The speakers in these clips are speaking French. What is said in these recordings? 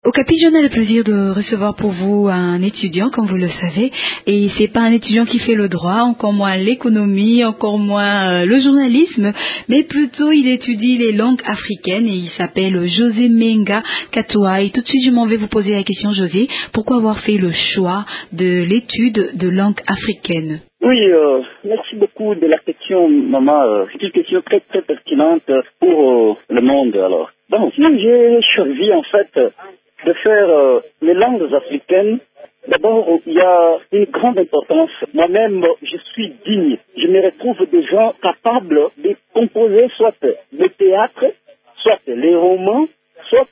Au Capi, j'en ai le plaisir de recevoir pour vous un étudiant, comme vous le savez, et c'est pas un étudiant qui fait le droit, encore moins l'économie, encore moins le journalisme, mais plutôt il étudie les langues africaines et il s'appelle José Menga Katoa. Et tout de suite, je m'en vais vous poser la question, José, pourquoi avoir fait le choix de l'étude de langue africaine? Oui, merci beaucoup de la question, maman. C'est une question très très pertinente pour le monde. Alors, bon, j'ai choisi en fait de faire les langues africaines. D'abord, il y a une grande importance. Moi-même, je suis digne. Je me retrouve des gens capables de composer soit le théâtre, soit les romans, soit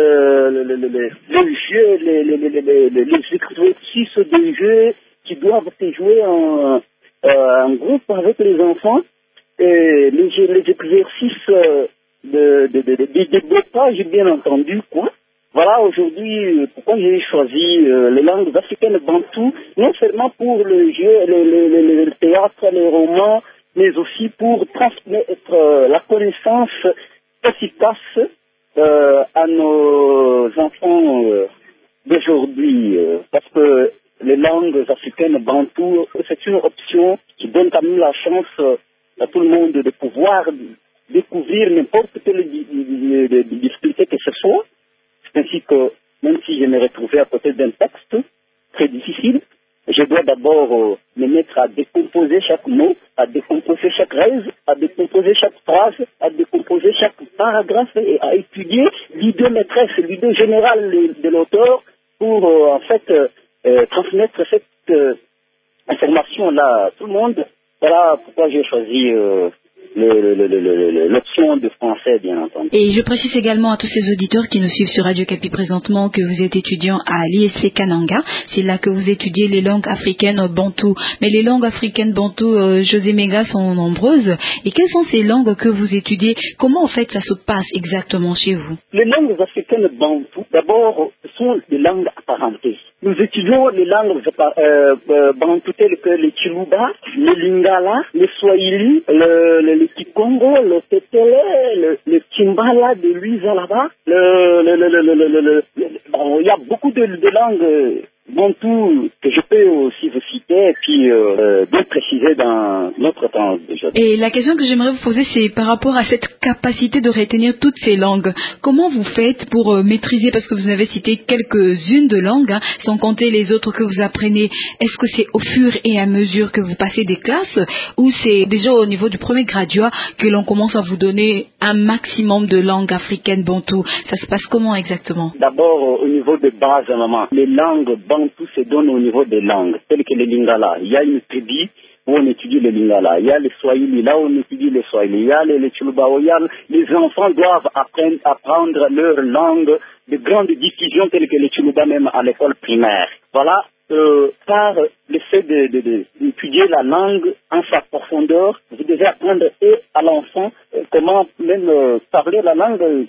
les jeux, les exercices de jeux qui doivent se jouer en groupe avec les enfants, et les exercices de développage, bien entendu, quoi. Voilà, aujourd'hui, pourquoi j'ai choisi les langues africaines bantoues, non seulement pour le jeu, le théâtre, les romans, mais aussi pour transmettre la connaissance efficace à nos enfants d'aujourd'hui, parce que les langues africaines bantoues, c'est une option qui donne quand même la chance à tout le monde de pouvoir découvrir n'importe quelle difficulté que ce soit. C'est ainsi que, même si je me retrouvais à côté d'un texte très difficile, je dois d'abord me mettre à décomposer chaque mot, à décomposer chaque rêve, à décomposer chaque phrase, à décomposer chaque paragraphe et à étudier l'idée maîtresse, l'idée générale de l'auteur pour en fait transmettre cette information-là à tout le monde. Voilà pourquoi j'ai choisi l'option de français, bien entendu. Et je précise également à tous ces auditeurs qui nous suivent sur Radio Capi présentement que vous êtes étudiant à l'ISP Kananga. C'est là que vous étudiez les langues africaines bantoues. Mais les langues africaines bantoues, José Menga, sont nombreuses. Et quelles sont ces langues que vous étudiez? Comment en fait ça se passe exactement chez vous? Les langues africaines bantoues, d'abord, sont des langues apparentées. Nous étudions les langues bantoues telles que le Chiluba, le Lingala, le Swahili, le Kikongo, le Tetele, le Kimbala de Luisalaba. Bon, il y a beaucoup de langues bantoues que je peux aussi vous citer et puis bien préciser dans notre temps déjà. Et la question que j'aimerais vous poser, c'est par rapport à cette capacité de retenir toutes ces langues. Comment vous faites pour maîtriser, parce que vous avez cité quelques-unes de langues, hein, sans compter les autres que vous apprenez. Est-ce que c'est au fur et à mesure que vous passez des classes ou c'est déjà au niveau du premier graduat que l'on commence à vous donner un maximum de langues africaines bantoues? Ça se passe comment exactement? D'abord, au niveau de base, maman, les langues bantoues se donnent au niveau des langues, telles que les Lingala. Il y a une tribu où on étudie le Lingala, il y a le Swahili, là où on étudie le Swahili, il y a le Chiluba, les enfants doivent apprendre leur langue de grande diffusion telle que le Chiluba même à l'école primaire. Voilà, par le fait d'étudier la langue en sa profondeur, vous devez apprendre à l'enfant comment même parler la langue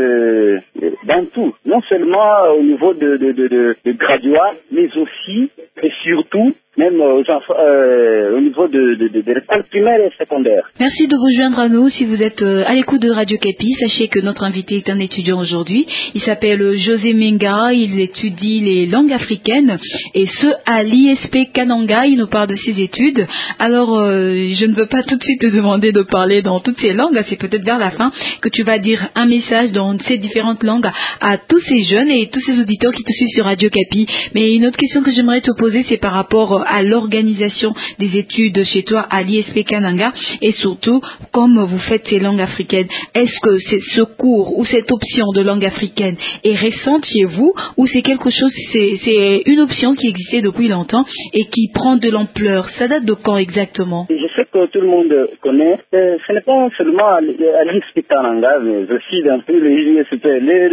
bantou, non seulement au niveau de graduat, mais aussi et surtout même aux enfants, au niveau de l'école primaire et secondaire. Merci de vous joindre à nous. Si vous êtes à l'écoute de Radio Capi, sachez que notre invité est un étudiant aujourd'hui. Il s'appelle José Menga, il étudie les langues africaines et ce à l'ISP Kananga. Il nous parle de ses études. Alors, je ne veux pas tout de suite te demander de parler dans toutes ces langues. C'est peut-être vers la fin que tu vas dire un message dans ces différentes langues à tous ces jeunes et tous ces auditeurs qui te suivent sur Radio Capi. Mais une autre question que j'aimerais te poser, c'est par rapport à l'organisation des études chez toi à l'ISP Kananga et surtout comme vous faites ces langues africaines. Est-ce que ce cours ou cette option de langue africaine est récente chez vous ou c'est quelque chose, c'est une option qui existait depuis longtemps et qui prend de l'ampleur? Ça date de quand exactement? Je sais que tout le monde connaît. Ce n'est pas seulement à l'ISP Kananga, mais aussi dans tous les ISP.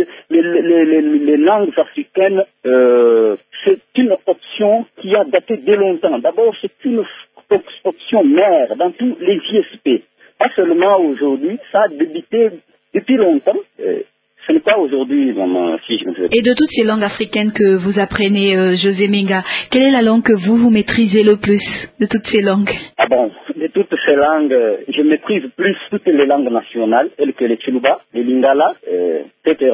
Les langues africaines, c'est une option qui a daté de longtemps. D'abord, c'est une option mère dans tous les ISP. Pas seulement aujourd'hui, ça a débuté depuis longtemps. Ce n'est pas aujourd'hui, maman, si je me fais. Et de toutes ces langues africaines que vous apprenez, José Menga, quelle est la langue que vous maîtrisez le plus de toutes ces langues? Ah bon, de toutes ces langues, je maîtrise plus toutes les langues nationales, telles que les Tchoulouba, les Lingala, etc.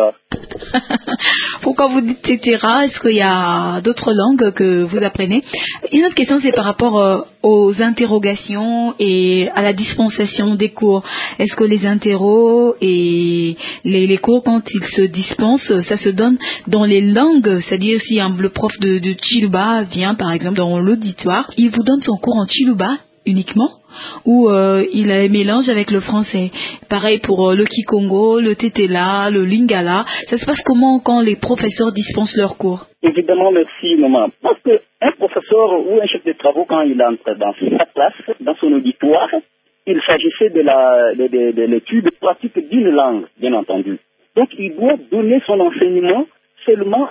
Pourquoi vous dites Tétéra? Est-ce qu'il y a d'autres langues que vous apprenez? Une autre question, c'est par rapport aux interrogations et à la dispensation des cours. Est-ce que les interros et les cours, quand ils se dispensent, ça se donne dans les langues? C'est-à-dire, si le prof de Tchoulouba vient, par exemple, dans l'auditoire, il vous donne son cours en Tchoulouba uniquement, ou il a un mélange avec le français. Pareil pour le Kikongo, le Tétéla, le Lingala. Ça se passe comment quand les professeurs dispensent leurs cours? Évidemment, merci, maman. Parce qu'un professeur ou un chef de travaux, quand il entre dans sa classe, dans son auditoire, il s'agissait de l'étude pratique d'une langue, bien entendu. Donc, il doit donner son enseignement seulement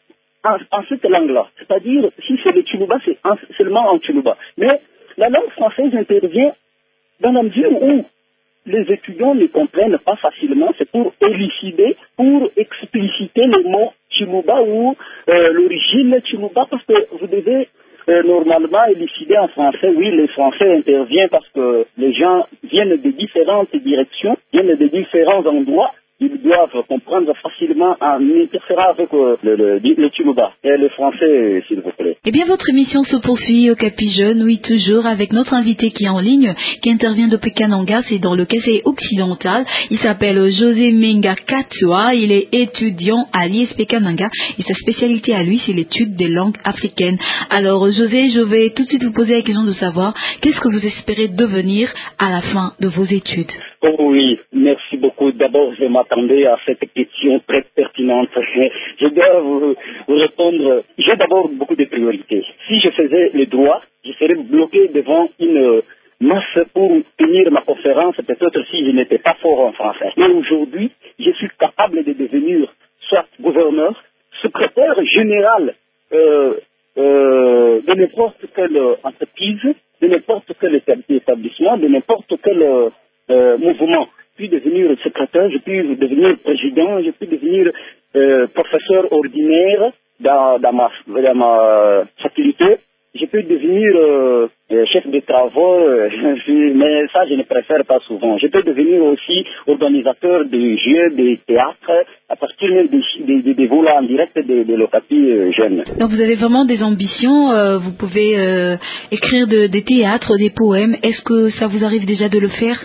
en cette langue-là. C'est-à-dire, si c'est le Tchoulouba, c'est seulement en Tchoulouba. Mais la langue française intervient dans la mesure où les étudiants ne comprennent pas facilement. C'est pour élucider, pour expliciter les mots Tchoulouba ou l'origine Tchoulouba, parce que vous devez normalement élucider en français. Oui, les Français interviennent parce que les gens viennent de différentes directions, viennent de différents endroits. Ils doivent comprendre facilement en interférant avec le Tchoulouba et le français, s'il vous plaît. Eh bien, votre émission se poursuit au Capi Jeune, oui, toujours, avec notre invité qui est en ligne, qui intervient depuis Kananga, c'est dans le Kassai occidental. Il s'appelle José Menga Katsua, il est étudiant à l'ISP Kananga, et sa spécialité à lui, c'est l'étude des langues africaines. Alors, José, je vais tout de suite vous poser la question de savoir, qu'est-ce que vous espérez devenir à la fin de vos études? Oh oui, merci beaucoup. D'abord, je m'attendais à cette question très pertinente. Je dois vous répondre. J'ai d'abord beaucoup de priorités. Si je faisais le droit, je serais bloqué devant une masse pour tenir ma conférence, peut-être si je n'étais pas fort en français. Mais aujourd'hui, je suis capable de devenir soit gouverneur, secrétaire général de n'importe quelle entreprise, de n'importe quel établissement, de n'importe quel mouvement. Je puis devenir secrétaire, je puis devenir président, je puis devenir professeur ordinaire dans ma faculté. Je peux devenir chef de travaux, mais ça je ne préfère pas souvent. Je peux devenir aussi organisateur de jeux, de théâtre, à partir même des vols en direct de l'Ocapi jeune. Donc vous avez vraiment des ambitions, vous pouvez écrire des théâtres, des poèmes. Est-ce que ça vous arrive déjà de le faire?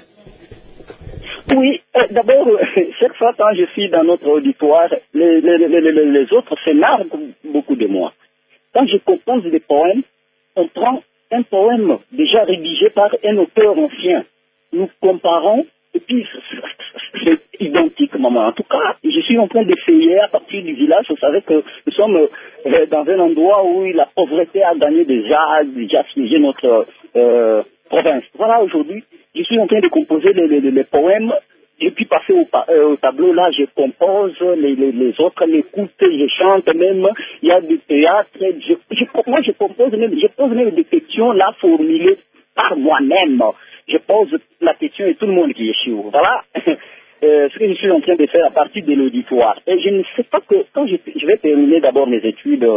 Oui, d'abord, chaque fois quand je suis dans notre auditoire, les autres se marrent beaucoup de moi. Quand je compose des poèmes, on prend un poème déjà rédigé par un auteur ancien. Nous comparons, et puis c'est identique, maman. En tout cas, je suis en train d'essayer à partir du village. Vous savez que nous sommes dans un endroit où la pauvreté a gagné déjà siégé notre province. Voilà, aujourd'hui, je suis en train de composer les poèmes. Et puis passer au tableau, là, je compose, les autres m'écoutent, je chante même, il y a du théâtre, moi je compose même, je pose même des questions là formulées par moi-même. Je pose la question et tout le monde qui est chaud. Voilà ce que je suis en train de faire à partir de l'auditoire. Et je ne sais pas que quand je vais terminer d'abord mes études,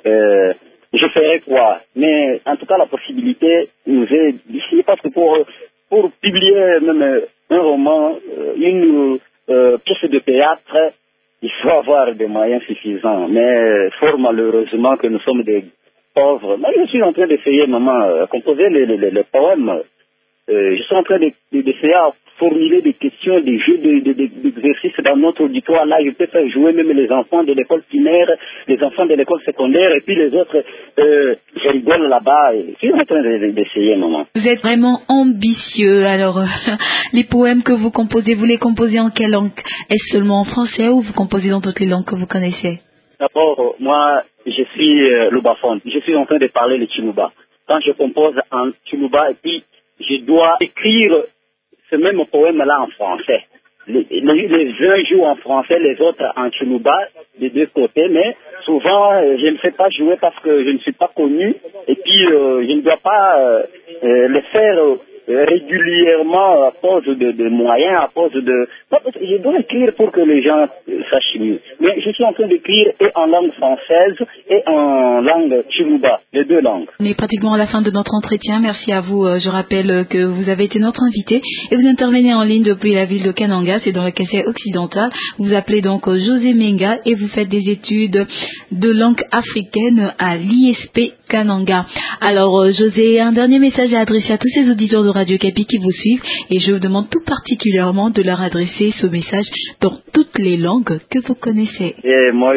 je ferai quoi. Mais en tout cas, la possibilité nous est d'ici, parce que pour publier même un roman, une pièce de théâtre, il faut avoir des moyens suffisants. Mais fort malheureusement que nous sommes des pauvres. Mais je suis en train d'essayer, maman, composer les poèmes. Je suis en train d'essayer à formuler des questions, des jeux d'exercices dans notre auditoire. Là, je peux faire jouer même les enfants de l'école primaire, les enfants de l'école secondaire, et puis les autres, je rigole là-bas. Je suis en train d'essayer, maman. Vous êtes vraiment ambitieux. Alors, les poèmes que vous composez, vous les composez en quelle langue? Est-ce seulement en français ou vous composez dans toutes les langues que vous connaissez? D'abord, moi, je suis lubaphone. Je suis en train de parler le Tchoulouba. Quand je compose en Tchoulouba, et puis je dois écrire ce même poème-là en français. Les uns jouent en français, les autres en Tchoulouba, des deux côtés, mais souvent, je ne fais pas jouer parce que je ne suis pas connu, et puis je ne dois pas le faire régulièrement à cause de moyens, à cause de... Je dois écrire pour que les gens sachent mieux. Mais je suis en train d'écrire et en langue française et en langue chiluba, les deux langues. On est pratiquement à la fin de notre entretien. Merci à vous. Je rappelle que vous avez été notre invité et vous intervenez en ligne depuis la ville de Kananga, c'est dans le Kassai occidental. Vous appelez donc José Menga et vous faites des études de langue africaine à l'ISP Kananga. Alors José, un dernier message à adresser à tous ces auditeurs de Radio Kapi qui vous suivent et je vous demande tout particulièrement de leur adresser ce message dans toutes les langues que vous connaissez. Moi,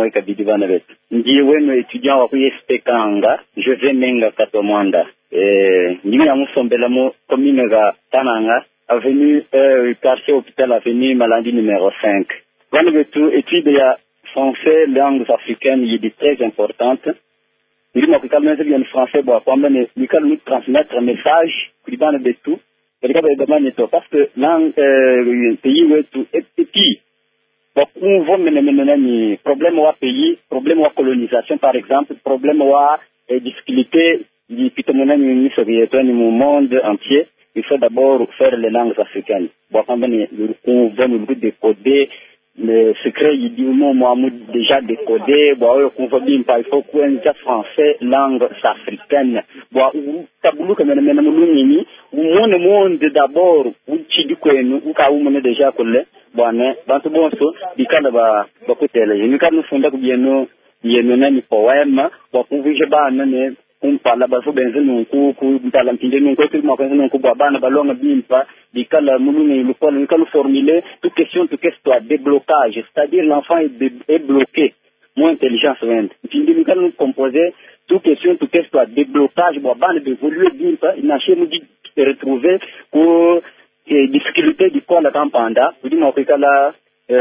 étudiant à l'ISP Kananga, José Menga Katomanda. Nous avons commune Kananga, avenue quartier hôpital avenue maladie numéro 5. Études français, langues africaines, il est très importante. Nous avons bien français, nous transmettre un message, de tout. Parce que langue, pays où tout, et puis, on voit maintenant problème au pays, problème au colonisation par exemple, problème au difficulté du monde entier. Il faut d'abord faire les langues africaines. On va nous décoder le secret, il dit moi déjà décodé, on va bien il faut qu'on ait français, langue africaine. Taboulou comme le monde d'abord, où tu dis que nous avons déjà collé, dans tout bon saut, il y a beaucoup de télé. Nous avons fondé bien il y a un poème, pour que parle baso benzen nunku ku talantinde nunku tout ma benzen nunku bana balonga bimpa dikala mulungu le col formuler toute question déblocage, c'est-à-dire l'enfant est bloqué moins intelligence vient tindi nous allons composer toute question déblocage bana d'évoluer bimpa il n'a jamais dit retrouver pour difficulté du corps la campanda vous dit ma kala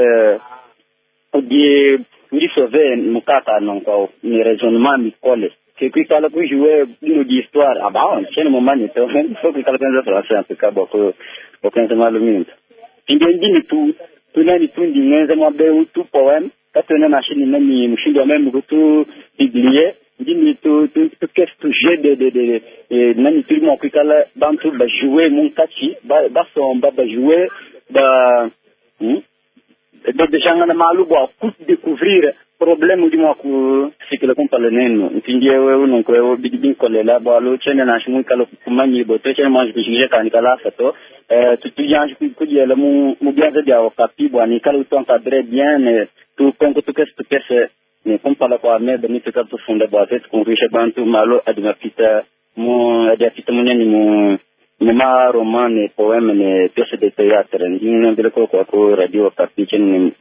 di sauver mukaka non quoi ni raisonnement mi colle que quand on jouer une histoire c'est le moment il faut que quelqu'un se fasse un peu beaucoup de mal au monde il dit tout nani tout dit neza mabe tout poème quand on a machine nani mshindo même tout biblié dit tout qu'est-ce que j'ai de nani tout mon kala dans tout ba jouer mon kachi ba son ba jouer ba déjà on a malu pour découvrir problème du moi c'est que le compa le neno tindi wewe non ko wewe bidin kolela balo chene na shimu kala kumanyi boto chene mange bijije kanikala sato tout yange ku yela mu bien de ya okapi bwani kala tout encadré bien tout kongo tout qu'est-ce ne compa la kwa me beni tout tout fonde boite qu'on riche bantu malo adima pita mo adia pita mo neni mo ma roman et poème et pièces de théâtre ndine bele ko radio Kapi chene.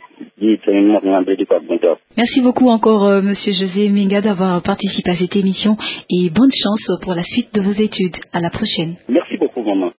Merci beaucoup encore Monsieur José Menga d'avoir participé à cette émission et bonne chance pour la suite de vos études. À la prochaine. Merci beaucoup maman.